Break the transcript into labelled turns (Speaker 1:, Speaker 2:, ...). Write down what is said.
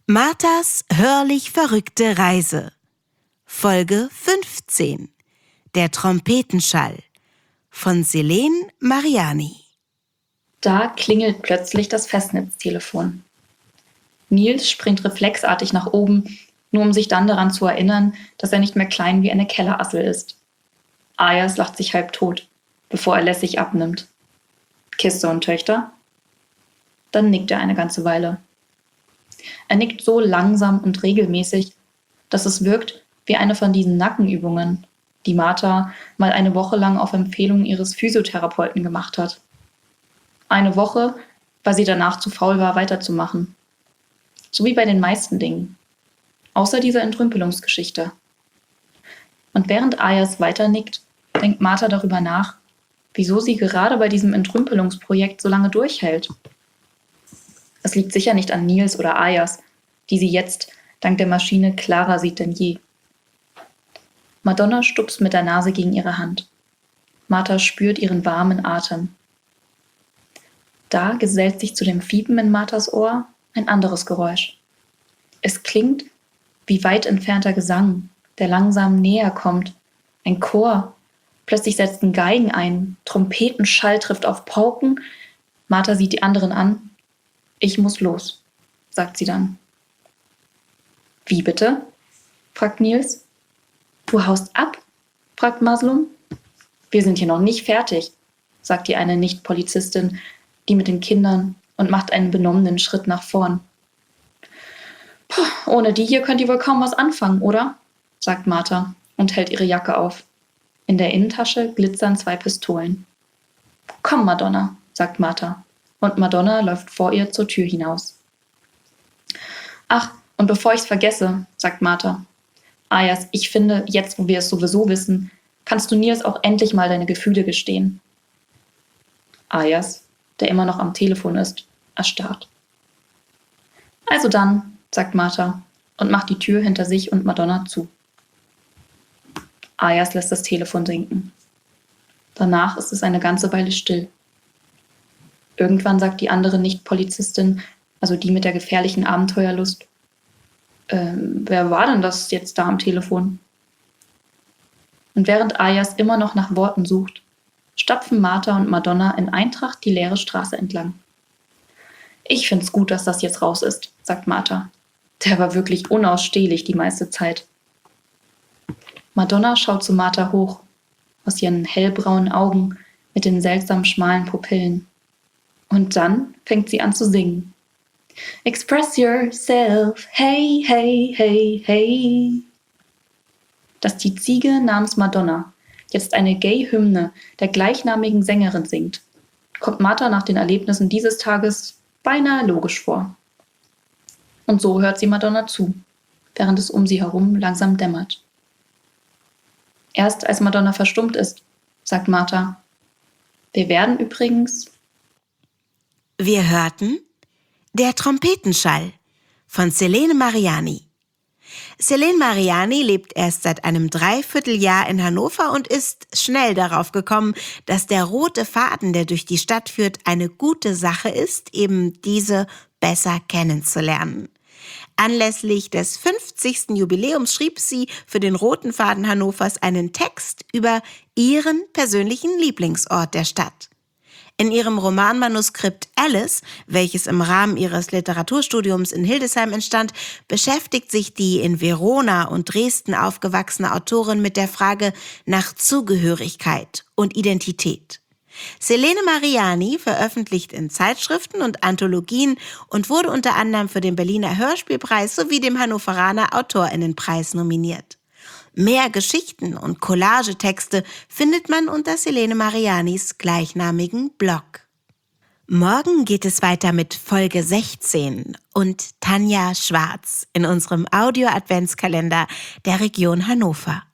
Speaker 1: Marthas hörlich verrückte Reise. Folge 15. Der Trompetenschall von Selene Mariani.
Speaker 2: Da klingelt plötzlich das Festnetztelefon. Nils springt reflexartig nach oben, nur um sich dann daran zu erinnern, dass er nicht mehr klein wie eine Kellerassel ist. Ayas lacht sich halbtot, bevor er lässig abnimmt. Kiste und Töchter? Dann nickt er eine ganze Weile. Er nickt so langsam und regelmäßig, dass es wirkt wie eine von diesen Nackenübungen, die Martha mal eine Woche lang auf Empfehlung ihres Physiotherapeuten gemacht hat. Eine Woche, weil sie danach zu faul war, weiterzumachen. So wie bei den meisten Dingen. Außer dieser Entrümpelungsgeschichte. Und während Ayas weiternickt, denkt Martha darüber nach, wieso sie gerade bei diesem Entrümpelungsprojekt so lange durchhält. Es liegt sicher nicht an Nils oder Ayas, die sie jetzt dank der Maschine klarer sieht denn je. Madonna stupst mit der Nase gegen ihre Hand. Martha spürt ihren warmen Atem. Da gesellt sich zu dem Fiepen in Marthas Ohr ein anderes Geräusch. Es klingt wie weit entfernter Gesang, der langsam näher kommt. Ein Chor. Plötzlich setzen Geigen ein. Trompetenschall trifft auf Pauken. Martha sieht die anderen an. Ich muss los, sagt sie dann. Wie bitte? Fragt Nils. Du haust ab? Fragt Maslum. Wir sind hier noch nicht fertig, sagt die eine Nicht-Polizistin, die mit den Kindern, und macht einen benommenen Schritt nach vorn. Puh, ohne die hier könnt ihr wohl kaum was anfangen, oder? Sagt Martha und hält ihre Jacke auf. In der Innentasche glitzern 2 Pistolen. Komm, Madonna, sagt Martha. Und Madonna läuft vor ihr zur Tür hinaus. Ach, und bevor ich's vergesse, sagt Martha. Ayas, ich finde, jetzt wo wir es sowieso wissen, kannst du Nils auch endlich mal deine Gefühle gestehen. Ayas, der immer noch am Telefon ist, erstarrt. Also dann, sagt Martha und macht die Tür hinter sich und Madonna zu. Ayas lässt das Telefon sinken. Danach ist es eine ganze Weile still. Irgendwann sagt die andere Nicht-Polizistin, also die mit der gefährlichen Abenteuerlust, wer war denn das jetzt da am Telefon? Und während Ayas immer noch nach Worten sucht, stapfen Martha und Madonna in Eintracht die leere Straße entlang. Ich find's gut, dass das jetzt raus ist, sagt Martha. Der war wirklich unausstehlich die meiste Zeit. Madonna schaut zu Martha hoch, aus ihren hellbraunen Augen mit den seltsam schmalen Pupillen. Und dann fängt sie an zu singen. Express yourself, hey, hey, hey, hey. Dass die Ziege namens Madonna jetzt eine Gay-Hymne der gleichnamigen Sängerin singt, kommt Martha nach den Erlebnissen dieses Tages beinahe logisch vor. Und so hört sie Madonna zu, während es um sie herum langsam dämmert. Erst als Madonna verstummt ist, sagt Martha, wir werden übrigens...
Speaker 1: Wir hörten Der Trompetenschall von Selene Mariani. Selene Mariani lebt erst seit einem Dreivierteljahr in Hannover und ist schnell darauf gekommen, dass der rote Faden, der durch die Stadt führt, eine gute Sache ist, eben diese besser kennenzulernen. Anlässlich des 50. Jubiläums schrieb sie für den Roten Faden Hannovers einen Text über ihren persönlichen Lieblingsort der Stadt. In ihrem Romanmanuskript Alice, welches im Rahmen ihres Literaturstudiums in Hildesheim entstand, beschäftigt sich die in Verona und Dresden aufgewachsene Autorin mit der Frage nach Zugehörigkeit und Identität. Selene Mariani veröffentlicht in Zeitschriften und Anthologien und wurde unter anderem für den Berliner Hörspielpreis sowie dem Hannoveraner AutorInnenpreis nominiert. Mehr Geschichten und Collagetexte findet man unter Selene Marianis gleichnamigen Blog. Morgen geht es weiter mit Folge 16 und Tanja Schwarz in unserem Audio-Adventskalender der Region Hannover.